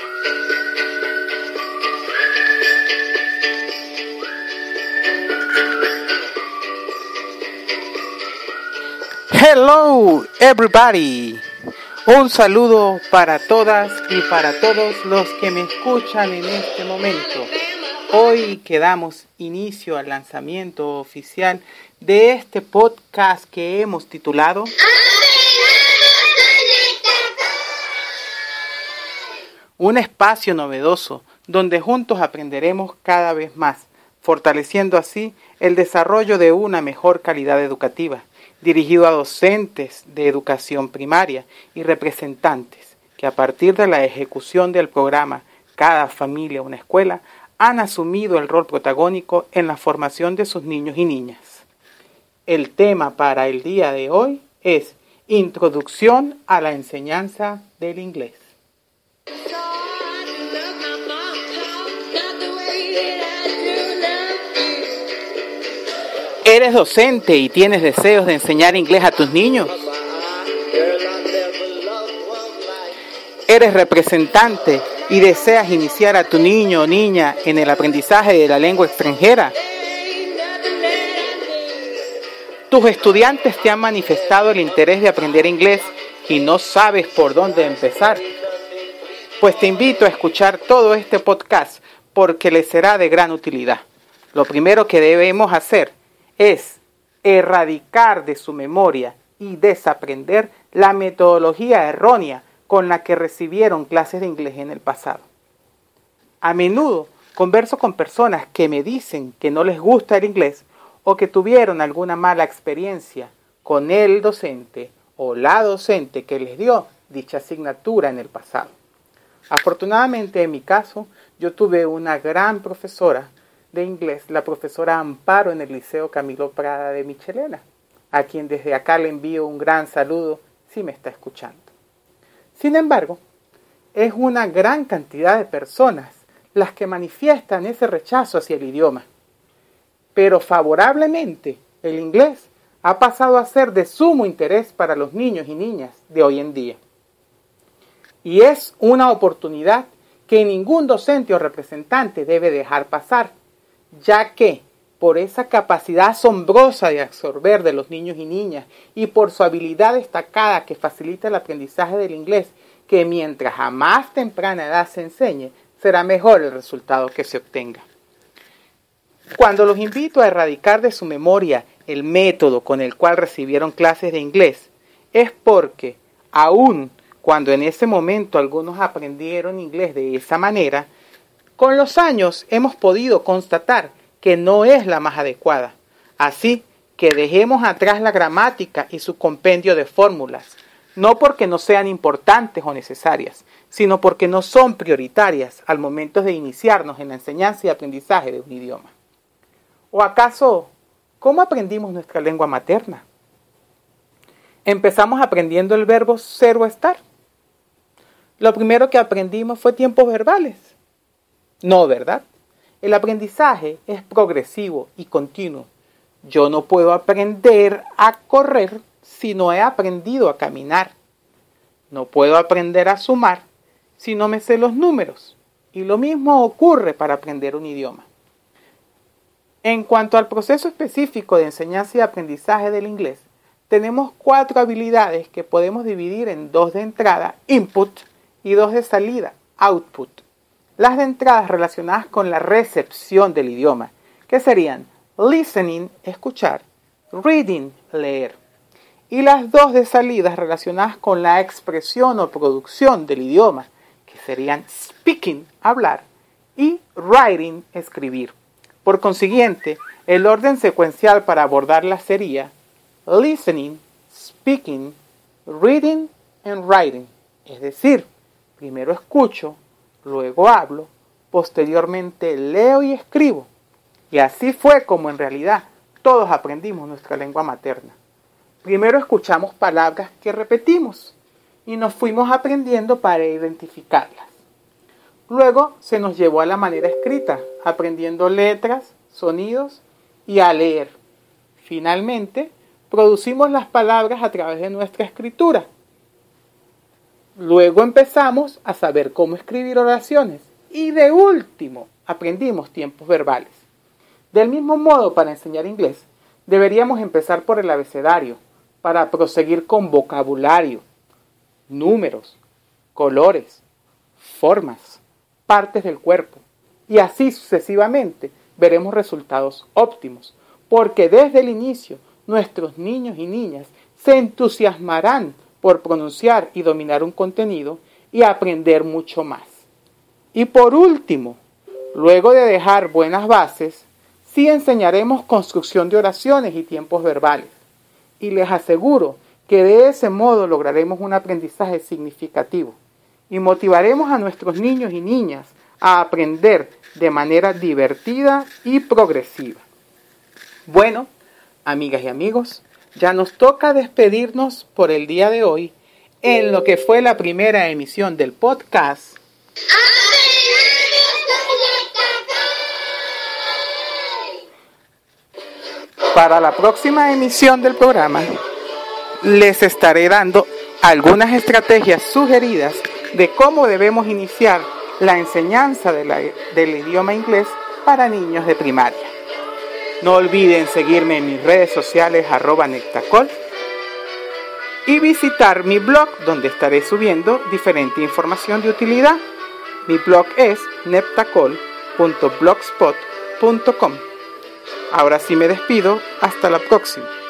Hello everybody, un saludo para todas y para todos los que me escuchan en este momento. Hoy que damos inicio al lanzamiento oficial de este podcast que hemos titulado Un espacio novedoso donde juntos aprenderemos cada vez más, fortaleciendo así el desarrollo de una mejor calidad educativa, dirigido a docentes de educación primaria y representantes que a partir de la ejecución del programa Cada familia una escuela han asumido el rol protagónico en la formación de sus niños y niñas. El tema para el día de hoy es Introducción a la enseñanza del inglés. ¿Eres docente y tienes deseos de enseñar inglés a tus niños? ¿Eres representante y deseas iniciar a tu niño o niña en el aprendizaje de la lengua extranjera? Tus estudiantes te han manifestado el interés de aprender inglés y no sabes por dónde empezar. Pues te invito a escuchar todo este podcast porque les será de gran utilidad. Lo primero que debemos hacer es erradicar de su memoria y desaprender la metodología errónea con la que recibieron clases de inglés en el pasado. A menudo converso con personas que me dicen que no les gusta el inglés o que tuvieron alguna mala experiencia con el docente o la docente que les dio dicha asignatura en el pasado. Afortunadamente, en mi caso, yo tuve una gran profesora de inglés, la profesora Amparo en el Liceo Camilo Prada de Michelena, a quien desde acá le envío un gran saludo si me está escuchando. Sin embargo, es una gran cantidad de personas las que manifiestan ese rechazo hacia el idioma. Pero favorablemente, el inglés ha pasado a ser de sumo interés para los niños y niñas de hoy en día. Y es una oportunidad que ningún docente o representante debe dejar pasar, ya que por esa capacidad asombrosa de absorber de los niños y niñas y por su habilidad destacada que facilita el aprendizaje del inglés, que mientras a más temprana edad se enseñe, será mejor el resultado que se obtenga. Cuando los invito a erradicar de su memoria el método con el cual recibieron clases de inglés, es porque, aun cuando en ese momento algunos aprendieron inglés de esa manera, con los años hemos podido constatar que no es la más adecuada. Así que dejemos atrás la gramática y su compendio de fórmulas, no porque no sean importantes o necesarias, sino porque no son prioritarias al momento de iniciarnos en la enseñanza y aprendizaje de un idioma. ¿O acaso, cómo aprendimos nuestra lengua materna? Empezamos aprendiendo el verbo ser o estar. Lo primero que aprendimos fue tiempos verbales. No, ¿verdad? El aprendizaje es progresivo y continuo. Yo no puedo aprender a correr si no he aprendido a caminar. No puedo aprender a sumar si no me sé los números. Y lo mismo ocurre para aprender un idioma. En cuanto al proceso específico de enseñanza y aprendizaje del inglés, tenemos 4 habilidades que podemos dividir en 2 de entrada, input, y 2 de salida, output. Las de entrada relacionadas con la recepción del idioma, que serían listening, escuchar, reading, leer. Y las 2 de salida relacionadas con la expresión o producción del idioma, que serían speaking, hablar, y writing, escribir. Por consiguiente, el orden secuencial para abordarlas sería listening, speaking, reading and writing. Es decir, primero escucho, luego hablo, posteriormente leo y escribo. Y así fue como en realidad todos aprendimos nuestra lengua materna. Primero escuchamos palabras que repetimos y nos fuimos aprendiendo para identificarlas. Luego se nos llevó a la manera escrita, aprendiendo letras, sonidos y a leer. Finalmente, producimos las palabras a través de nuestra escritura. Luego empezamos a saber cómo escribir oraciones. Y de último, aprendimos tiempos verbales. Del mismo modo, para enseñar inglés, deberíamos empezar por el abecedario, para proseguir con vocabulario, números, colores, formas, partes del cuerpo. Y así sucesivamente veremos resultados óptimos, porque desde el inicio nuestros niños y niñas se entusiasmarán por pronunciar y dominar un contenido y aprender mucho más. Y por último, luego de dejar buenas bases, sí enseñaremos construcción de oraciones y tiempos verbales. Y les aseguro que de ese modo lograremos un aprendizaje significativo y motivaremos a nuestros niños y niñas a aprender de manera divertida y progresiva. Bueno, amigas y amigos, ya nos toca despedirnos por el día de hoy en lo que fue la primera emisión del podcast. Para la próxima emisión del programa, les estaré dando algunas estrategias sugeridas de cómo debemos iniciar la enseñanza del idioma inglés para niños de primaria. No olviden seguirme en mis redes sociales @neptacol y visitar mi blog donde estaré subiendo diferente información de utilidad. Mi blog es neptacol.blogspot.com. Ahora sí me despido, hasta la próxima.